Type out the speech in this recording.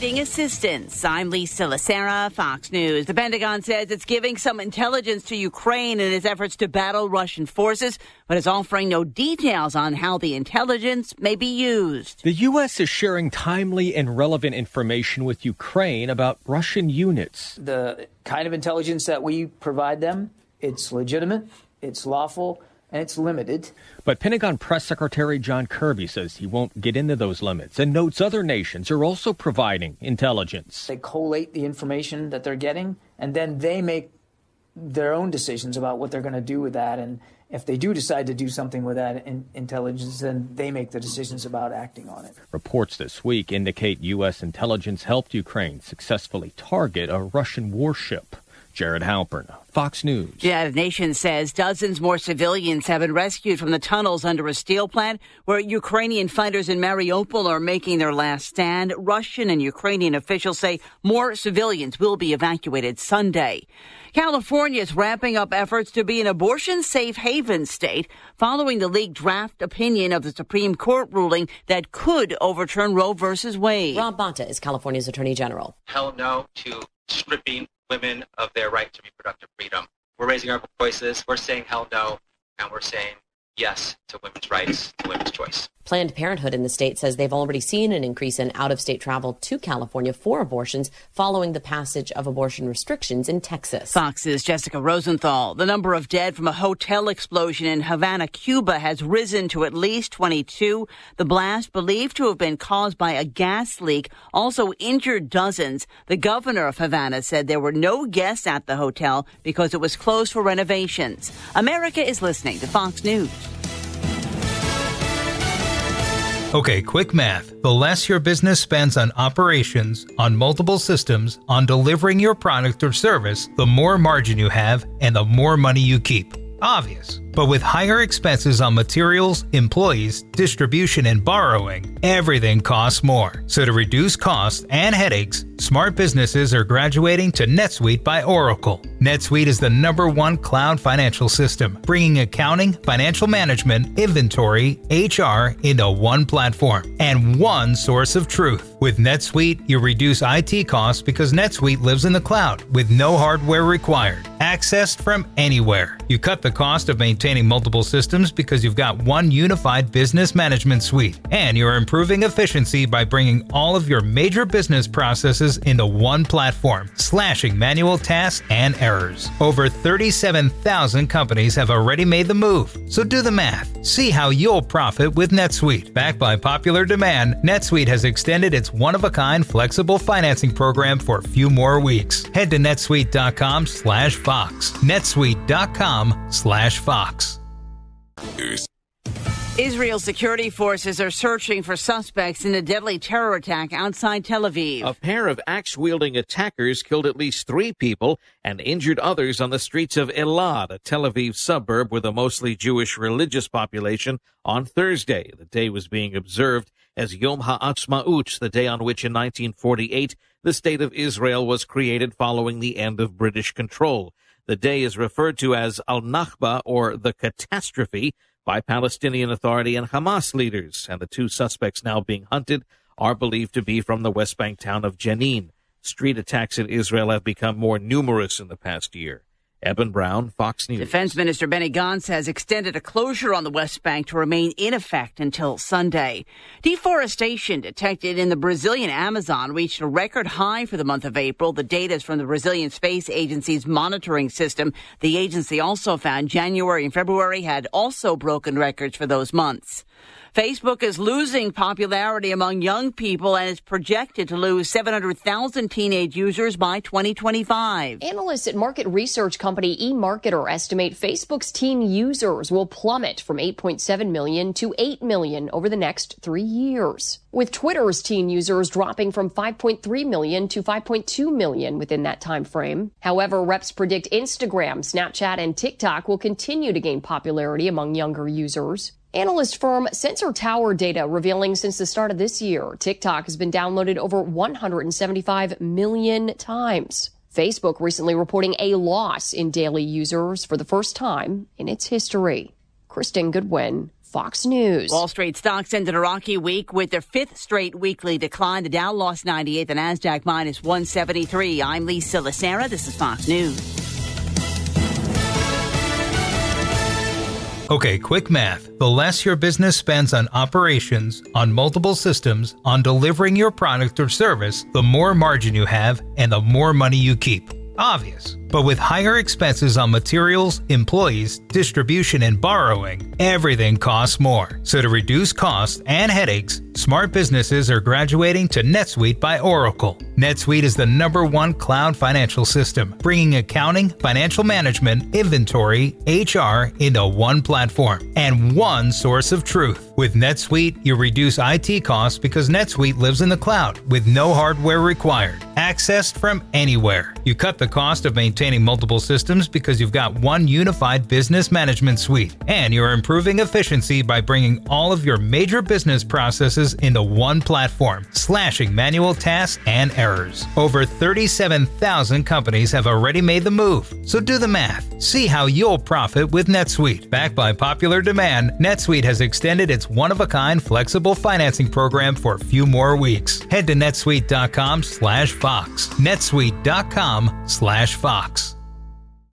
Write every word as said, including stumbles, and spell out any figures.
providing assistance. I'm Lisa Lacera, Fox News. The Pentagon says it's giving some intelligence to Ukraine in its efforts to battle Russian forces, but is offering no details on how the intelligence may be used. The U S is sharing timely and relevant information with Ukraine about Russian units. The kind of intelligence that we provide them, it's legitimate, it's lawful, and it's limited. But Pentagon Press Secretary John Kirby says he won't get into those limits and notes other nations are also providing intelligence. They collate the information that they're getting, and then they make their own decisions about what they're going to do with that. And if they do decide to do something with that in- intelligence, then they make the decisions about acting on it. Reports this week indicate U S intelligence helped Ukraine successfully target a Russian warship. Jared Halpern, Fox News. The United Nations says dozens more civilians have been rescued from the tunnels under a steel plant where Ukrainian fighters in Mariupol are making their last stand. Russian and Ukrainian officials say more civilians will be evacuated Sunday. California is ramping up efforts to be an abortion-safe haven state following the leaked draft opinion of the Supreme Court ruling that could overturn Roe versus Wade. Rob Bonta is California's Attorney General. Hell no to stripping women of their right to reproductive freedom. We're raising our voices. We're saying hell no, and we're saying yes to women's rights, to women's choice. Planned Parenthood in the state says they've already seen an increase in out-of-state travel to California for abortions following the passage of abortion restrictions in Texas. Fox's Jessica Rosenthal. The number of dead from a hotel explosion in Havana, Cuba has risen to at least twenty-two. The blast, believed to have been caused by a gas leak, also injured dozens. The governor of Havana said there were no guests at the hotel because it was closed for renovations. America is listening to Fox News. Okay, quick math. The less your business spends on operations, on multiple systems, on delivering your product or service, the more margin you have and the more money you keep. Obvious. But with higher expenses on materials, employees, distribution, and borrowing, everything costs more. So to reduce costs and headaches, smart businesses are graduating to NetSuite by Oracle. NetSuite is the number one cloud financial system, bringing accounting, financial management, inventory, H R into one platform and one source of truth. With NetSuite, you reduce I T costs because NetSuite lives in the cloud with no hardware required. Accessed from anywhere. You cut the cost of maintaining multiple systems because you've got one unified business management suite. And you're improving efficiency by bringing all of your major business processes into one platform, slashing manual tasks and errors. Over thirty-seven thousand companies have already made the move. So do the math. See how you'll profit with NetSuite. Backed by popular demand, NetSuite has extended its one-of-a-kind flexible financing program for a few more weeks. Head to netsuite.com slash Fox. netsuite.com slash Fox. Israel security forces are searching for suspects in a deadly terror attack outside Tel Aviv. A pair of axe-wielding attackers killed at least three people and injured others on the streets of Elad, a Tel Aviv suburb with a mostly Jewish religious population, on Thursday. The day was being observed as Yom HaAtzmaut, the day on which in nineteen forty-eight the State of Israel was created following the end of British control. The day is referred to as Al-Nakba, or the catastrophe, by Palestinian Authority and Hamas leaders, and the two suspects now being hunted are believed to be from the West Bank town of Jenin. Street attacks in Israel have become more numerous in the past year. Eben Brown, Fox News. Defense Minister Benny Gantz has extended a closure on the West Bank to remain in effect until Sunday. Deforestation detected in the Brazilian Amazon reached a record high for the month of April. The data is from the Brazilian Space Agency's monitoring system. The agency also found January and February had also broken records for those months. Facebook is losing popularity among young people and is projected to lose seven hundred thousand teenage users by twenty twenty-five. Analysts at market research company eMarketer estimate Facebook's teen users will plummet from eight point seven million to eight million over the next three years, with Twitter's teen users dropping from five point three million to five point two million within that time frame. However, reps predict Instagram, Snapchat, and TikTok will continue to gain popularity among younger users. Analyst firm Sensor Tower data revealing since the start of this year, TikTok has been downloaded over one hundred seventy-five million times. Facebook recently reporting a loss in daily users for the first time in its history. Kristen Goodwin, Fox News. Wall Street stocks ended a rocky week with their fifth straight weekly decline. The Dow lost ninety-eight, the NASDAQ minus one seventy-three. I'm Lisa Lacera. This is Fox News. Okay, quick math. The less your business spends on operations, on multiple systems, on delivering your product or service, the more margin you have and the more money you keep. Obvious. But with higher expenses on materials, employees, distribution, and borrowing, everything costs more. So to reduce costs and headaches, smart businesses are graduating to NetSuite by Oracle. NetSuite is the number one cloud financial system, bringing accounting, financial management, inventory, H R into one platform and one source of truth. With NetSuite, you reduce I T costs because NetSuite lives in the cloud with no hardware required, accessed from anywhere. You cut the cost of maintaining multiple systems because you've got one unified business management suite, and you're improving efficiency by bringing all of your major business processes into one platform, slashing manual tasks and errors. Over thirty-seven thousand companies have already made the move, so do the math. See how you'll profit with NetSuite. Backed by popular demand, NetSuite has extended its one-of-a-kind flexible financing program for a few more weeks. Head to netsuite dot com slash Fox. netsuite dot com slash Fox.